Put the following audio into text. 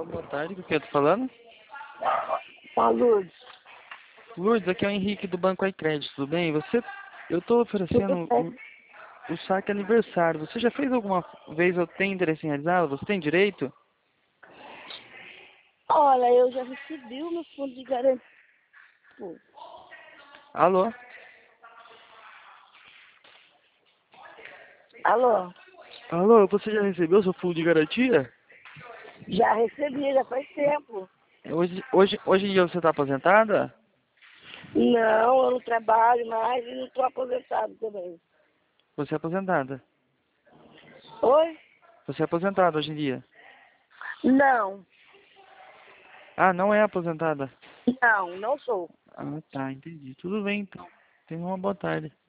Alô, boa tarde, com quem eu tô falando? Lourdes. Lourdes, aqui é o Henrique do Banco iCrédito, tudo bem? Eu tô oferecendo o saque aniversário. Você já fez alguma vez ou tem interesse em realizá-lo? Você tem direito? Olha, eu já recebi o meu fundo de garantia. Alô? Alô? Alô, você já recebeu seu fundo de garantia? Já recebi, já faz tempo. Hoje em dia você tá aposentada? Não, eu não trabalho mais e não estou aposentado também. Você é aposentada. Oi? Você é aposentada hoje em dia. Não, Ah, não é aposentada. não sou. Ah, tá, entendi. Tudo bem, então. Tenha uma boa tarde.